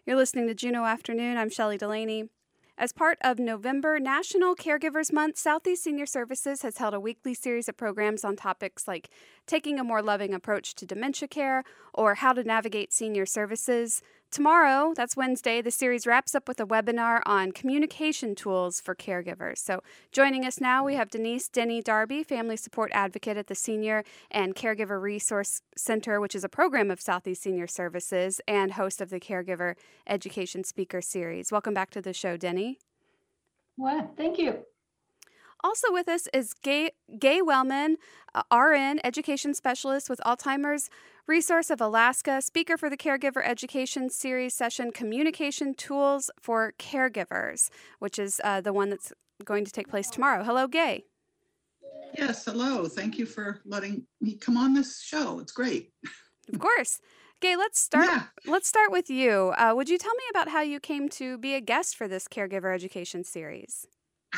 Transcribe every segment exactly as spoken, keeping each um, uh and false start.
You're listening to Juneau Afternoon. I'm Shelley Delaney. As part of November National Caregivers Month, Southeast Senior Services has held a weekly series of programs on topics like taking a more loving approach to dementia care or how to navigate senior services. Tomorrow, that's Wednesday, the series wraps up with a webinar on communication tools for caregivers. So joining us now, we have Denise Denny Darby, Family Support Advocate at the Senior and Caregiver Resource Center, which is a program of Southeast Senior Services, and host of the Caregiver Education Speaker Series. Welcome back to the show, Denny. Well, thank you. Also with us is Gay, Gay Wellman, uh, R N, Education Specialist with Alzheimer's Resource of Alaska, speaker for the Caregiver Education Series session, Communication Tools for Caregivers, which is uh, the one that's going to take place tomorrow. Hello, Gay. Yes, hello. Thank you for letting me come on this show. It's great. Of course. Gay, let's start. Yeah. Let's start with you. Uh, would you tell me about how you came to be a guest for this Caregiver Education Series?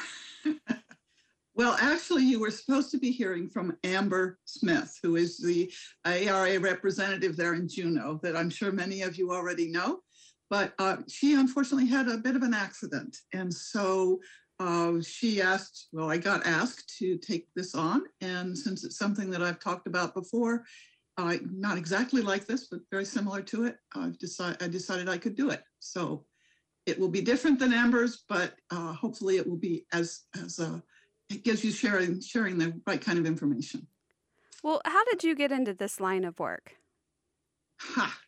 Well, actually, you were supposed to be hearing from Amber Smith, who is the A R A representative there in Juneau, that I'm sure many of you already know. But uh, she unfortunately had a bit of an accident. And so uh, she asked, well, I got asked to take this on. And since it's something that I've talked about before, uh, not exactly like this, but very similar to it, I've decided, I decided I could do it. So it will be different than Amber's, but uh, hopefully it will be as, as a, it gives you sharing sharing the right kind of information. Well, how did you get into this line of work? Ha!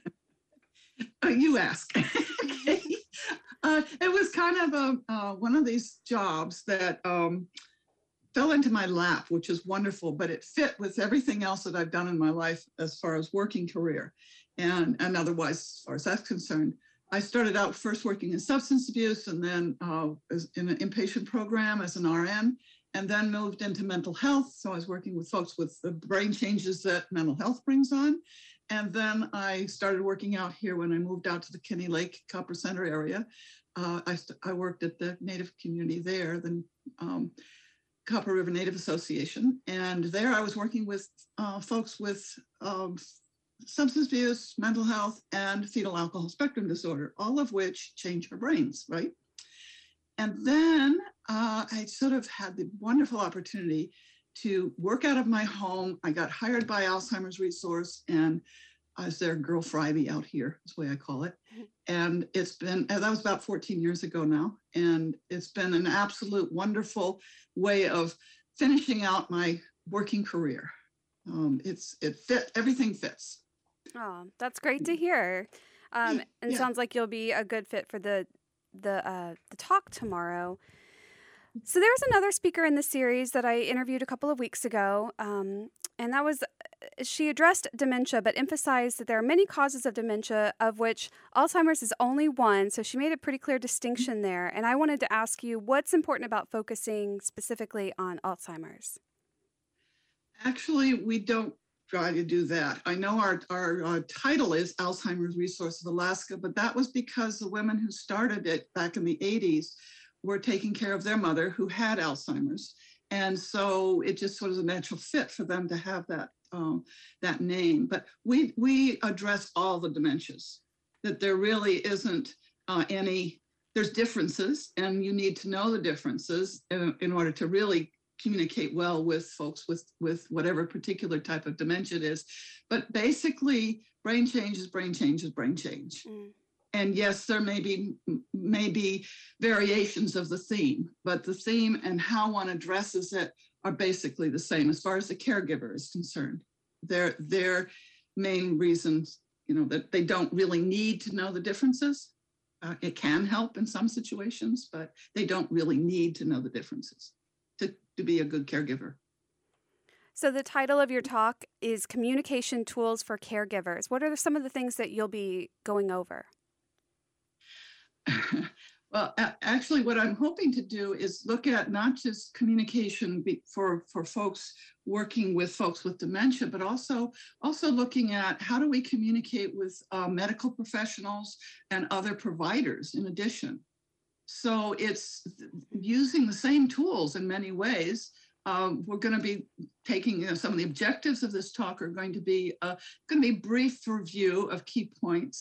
You ask. Okay. Uh, it was kind of a, uh, one of these jobs that um, fell into my lap, which is wonderful, but it fit with everything else that I've done in my life as far as working career and, and otherwise, as far as that's concerned. I started out first working in substance abuse and then uh, as in an inpatient program as an R N, and then moved into mental health. So I was working with folks with the brain changes that mental health brings on. And then I started working out here when I moved out to the Kinney Lake Copper Center area. Uh, I, st- I worked at the Native community there, the um, Copper River Native Association. And there I was working with uh, folks with um, substance abuse, mental health, and fetal alcohol spectrum disorder, all of which change our brains, right? And then uh, I sort of had the wonderful opportunity to work out of my home. I got hired by Alzheimer's Resource, and I was their girl Friday out here, is the way I call it. And it's been, that was about fourteen years ago now, and it's been an absolute wonderful way of finishing out my working career. Um, it's it fit, everything fits. Oh, that's great to hear. Um, Yeah, and it yeah. sounds like you'll be a good fit for the the uh, the talk tomorrow. So there's another speaker in the series that I interviewed a couple of weeks ago, um, and that was she addressed dementia, but emphasized that there are many causes of dementia, of which Alzheimer's is only one. So she made a pretty clear distinction there. And I wanted to ask you, what's important about focusing specifically on Alzheimer's? Actually, we don't try to do that. I know our, our, our title is Alzheimer's Resource of Alaska, but that was because the women who started it back in the eighties were taking care of their mother who had Alzheimer's. And so it just sort of a natural fit for them to have that, um, that name. But we, we address all the dementias, that there really isn't uh, any, there's differences, and you need to know the differences in, in order to really communicate well with folks with, with whatever particular type of dementia it is. But basically, brain change is brain change is brain change. Mm. And yes, there may be, may be variations of the theme, but the theme and how one addresses it are basically the same as far as the caregiver is concerned. Their, their main reasons, you know, that they don't really need to know the differences. Uh, it can help in some situations, but they don't really need to know the differences to, to be a good caregiver. So the title of your talk is Communication Tools for Caregivers. What are some of the things that you'll be going over? Well, actually, what I'm hoping to do is look at not just communication for, for folks working with folks with dementia, but also, also looking at how do we communicate with uh, medical professionals and other providers in addition. So it's using the same tools in many ways. Um, we're going to be taking, you know, some of the objectives of this talk are going to be uh, going to be brief review of key points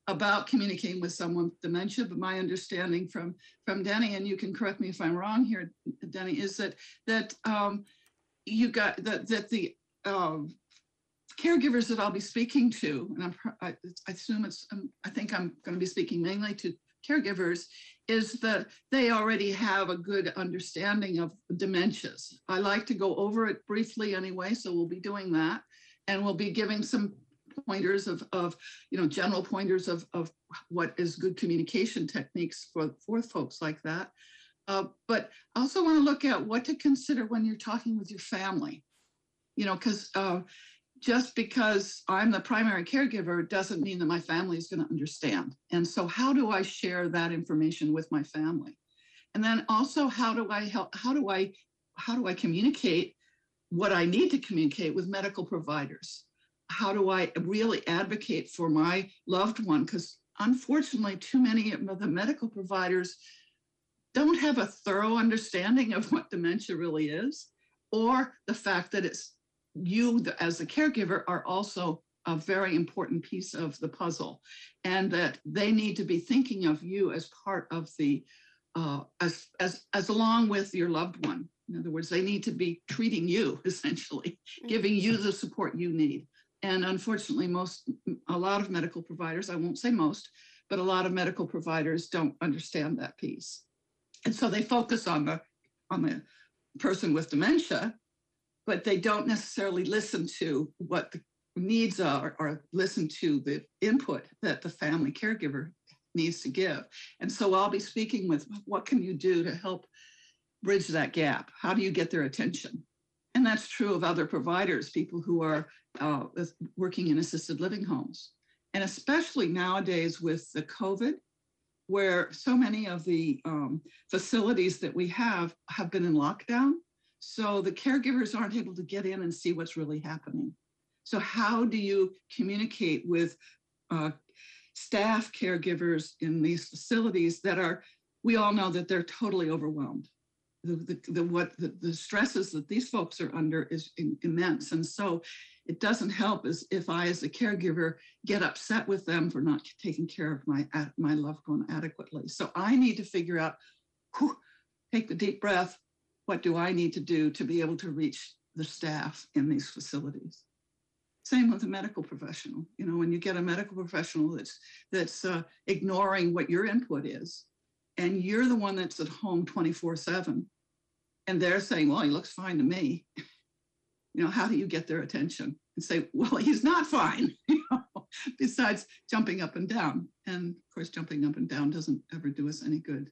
about communicating with someone with dementia, but my understanding from from Denny, and you can correct me if I'm wrong here, Denny, is that that um, you got that that the um, caregivers that I'll be speaking to, and I'm, I, I assume it's, um, I think I'm going to be speaking mainly to caregivers, is that they already have a good understanding of dementias. I like to go over it briefly anyway, so we'll be doing that. And we'll be giving some pointers of, of you know, general pointers of, of what is good communication techniques for, for folks like that. Uh, but I also want to look at what to consider when you're talking with your family, you know, because uh, just because I'm the primary caregiver doesn't mean that my family is going to understand. And so how do I share that information with my family? And then also, how do I help, how do I, how do I communicate what I need to communicate with medical providers? How do I really advocate for my loved one? Because unfortunately, too many of the medical providers don't have a thorough understanding of what dementia really is, or the fact that it's you as a caregiver are also a very important piece of the puzzle, and that they need to be thinking of you as part of the, uh, as, as, as along with your loved one. In other words, they need to be treating you, essentially, giving you the support you need. And unfortunately, most, a lot of medical providers, I won't say most, but a lot of medical providers don't understand that piece. And so they focus on the, on the person with dementia, but they don't necessarily listen to what the needs are or listen to the input that the family caregiver needs to give. And so I'll be speaking with, what can you do to help bridge that gap? How do you get their attention? And that's true of other providers, people who are uh, working in assisted living homes. And especially nowadays with the COVID, where so many of the um, facilities that we have have been in lockdown. So the caregivers aren't able to get in and see what's really happening. So how do you communicate with uh, staff caregivers in these facilities that are, we all know that they're totally overwhelmed. The, the, the what the, the stresses that these folks are under is in, immense. And so it doesn't help as if I, as a caregiver, get upset with them for not taking care of my, my loved one adequately. So I need to figure out, whew, take the deep breath. What do I need to do to be able to reach the staff in these facilities? Same with a medical professional. You know, when you get a medical professional that's that's uh, ignoring what your input is, and you're the one that's at home twenty-four seven, and they're saying, well, he looks fine to me. You know, how do you get their attention and say, well, he's not fine, you know, besides jumping up and down. And of course, jumping up and down doesn't ever do us any good.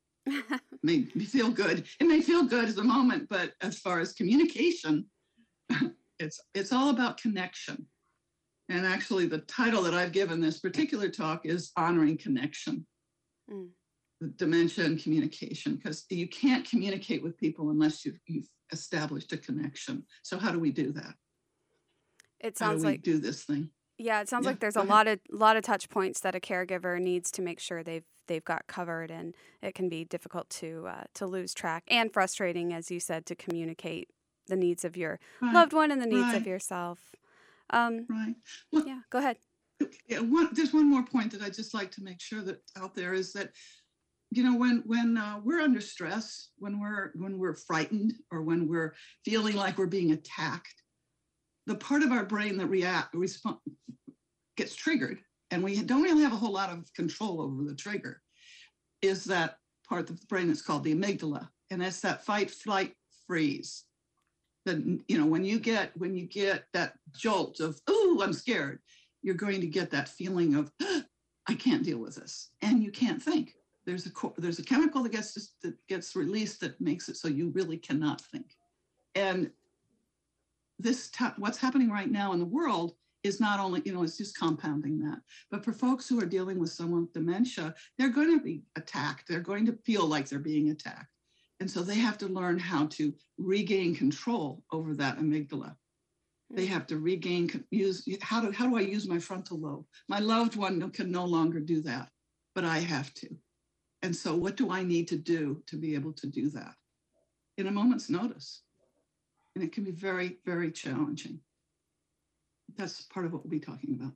Made me feel good. It may feel good at the moment, but as far as communication, it's it's all about connection. And actually, the title that I've given this particular talk is Honoring Connection, mm. Dementia and communication, because you can't communicate with people unless you've, you've established a connection. So how do we do that? It sounds how do we like do this thing. Yeah, it sounds Yeah, like there's go a ahead. lot of lot of touch points that a caregiver needs to make sure they've they've got covered, and it can be difficult to uh, to lose track and frustrating, as you said, to communicate the needs of your Right, loved one and the needs right, of yourself. Um, right. Well, yeah, go ahead. yeah, one, there's one more point that I'd just like to make sure that out there is that, you know, when when uh, we're under stress, when we're when we're frightened, or when we're feeling like we're being attacked, the part of our brain that react respond gets triggered, and we don't really have a whole lot of control over the trigger, is that part of the brain that's called the amygdala, and that's that fight, flight, freeze. That, you know, when you get when you get that jolt of, oh, I'm scared, you're going to get that feeling of, oh, I can't deal with this, and you can't think. There's a there's a chemical that gets that gets released that makes it so you really cannot think. And this what's happening right now in the world is not only, you know, it's just compounding that. But for folks who are dealing with someone with dementia, they're going to be attacked. They're going to feel like they're being attacked. And so they have to learn how to regain control over that amygdala. They have to regain, use, how do, how do I use my frontal lobe? My loved one can no longer do that, but I have to. And so what do I need to do to be able to do that in a moment's notice? And it can be very, very challenging. That's part of what we'll be talking about.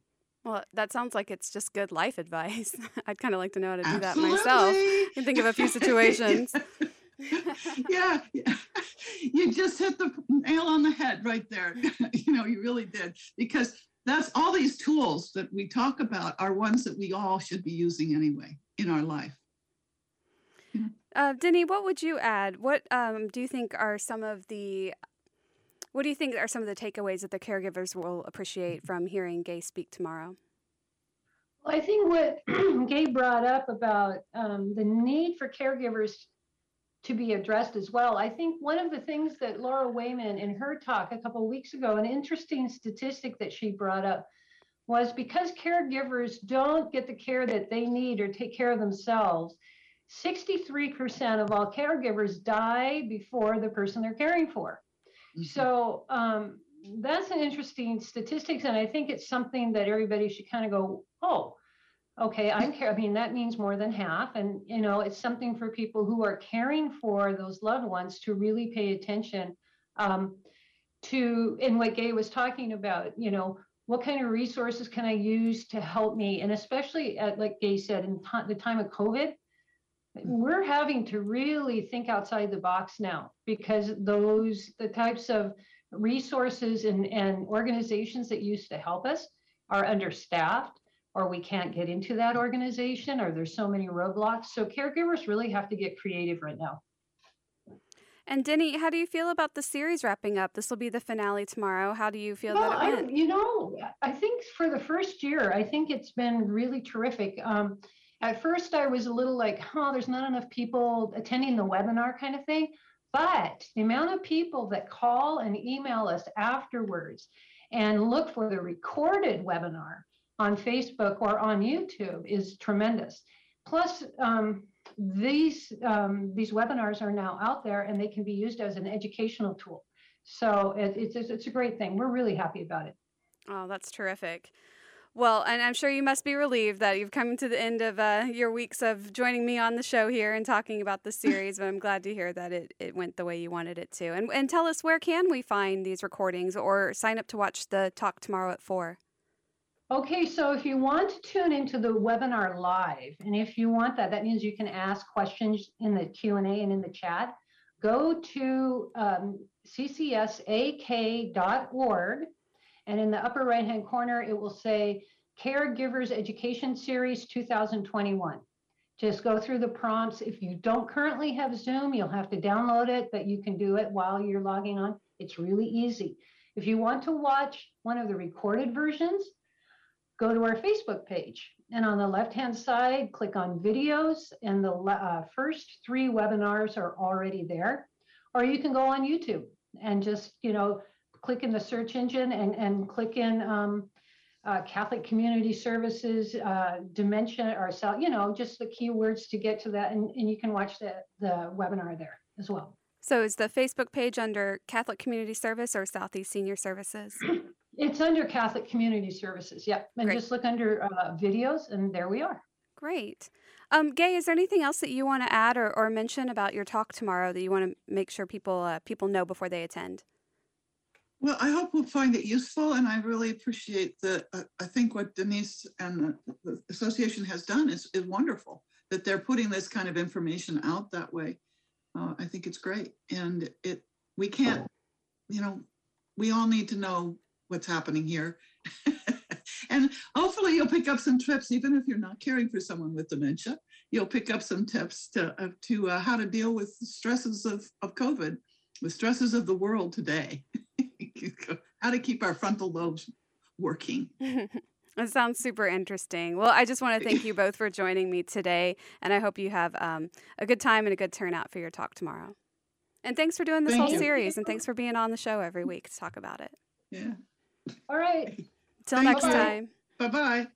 Well, that sounds like it's just good life advice. I'd kind of like to know how to do Absolutely. that myself. I can think of a few situations. yeah, yeah, you just hit the nail on the head right there. You know, you really did, because that's all these tools that we talk about are ones that we all should be using anyway in our life. Yeah. Uh, Denny, what would you add? What um, do you think are some of the What do you think are some of the takeaways that the caregivers will appreciate from hearing Gay speak tomorrow? Well, I think what Gay brought up about um, the need for caregivers to be addressed as well. I think one of the things that Laura Wayman in her talk a couple of weeks ago, an interesting statistic that she brought up was because caregivers don't get the care that they need or take care of themselves, sixty-three percent of all caregivers die before the person they're caring for. Mm-hmm. So um, that's an interesting statistic, and I think it's something that everybody should kind of go, oh, okay, I'm care. I mean, that means more than half. And, you know, it's something for people who are caring for those loved ones to really pay attention um, to, in what Gay was talking about, you know, what kind of resources can I use to help me? And especially at, like Gay said, in t- the time of COVID, we're having to really think outside the box now, because those, the types of resources and, and organizations that used to help us are understaffed, or we can't get into that organization, or there's so many roadblocks. So caregivers really have to get creative right now. And Denny, how do you feel about the series wrapping up? This will be the finale tomorrow. How do you feel well, that it I, went? You know, I think for the first year, I think it's been really terrific. Um, at first, I was a little like, oh, there's not enough people attending the webinar kind of thing. But the amount of people that call and email us afterwards and look for the recorded webinar on Facebook or on YouTube is tremendous. Plus, um, these um, these webinars are now out there, and they can be used as an educational tool. So it, it's it's a great thing. We're really happy about it. Oh, that's terrific. Well, and I'm sure you must be relieved that you've come to the end of uh, your weeks of joining me on the show here and talking about the series, but I'm glad to hear that it, it went the way you wanted it to. And, and tell us, where can we find these recordings or sign up to watch the talk tomorrow at four? Okay, so if you want to tune into the webinar live, and if you want that, that means you can ask questions in the Q and A and in the chat. Go to um, c c s a k dot org, and in the upper right-hand corner, it will say Caregivers Education Series two thousand twenty-one. Just go through the prompts. If you don't currently have Zoom, you'll have to download it, but you can do it while you're logging on. It's really easy. If you want to watch one of the recorded versions, go to our Facebook page, and on the left-hand side, click on videos, and the uh, first three webinars are already there. Or you can go on YouTube and just, you know, click in the search engine and, and click in um, uh, Catholic Community Services, uh, dementia, or, you know, just the keywords to get to that, and, and you can watch the, the webinar there as well. So is the Facebook page under Catholic Community Service or Southeast Senior Services? It's under Catholic Community Services, yep. And Great. Just look under uh, videos, and there we are. Great. Um, Gay, is there anything else that you want to add or, or mention about your talk tomorrow that you want to make sure people uh, people know before they attend? Well, I hope we'll find it useful, and I really appreciate the, uh, I think what Denise and the, the association has done is, is wonderful, that they're putting this kind of information out that way. Uh, I think it's great. And it, we can't, you know, we all need to know what's happening here. And hopefully you'll pick up some tips, even if you're not caring for someone with dementia, you'll pick up some tips to, uh, to uh, how to deal with the stresses of, of COVID, the stresses of the world today. How to keep our frontal lobes working. That sounds super interesting. Well, I just want to thank you both for joining me today, and I hope you have um, a good time and a good turnout for your talk tomorrow. And thanks for doing this Thank whole you. series, and thanks for being on the show every week to talk about it. Yeah. All right. Till Thank next you. time. Bye-bye.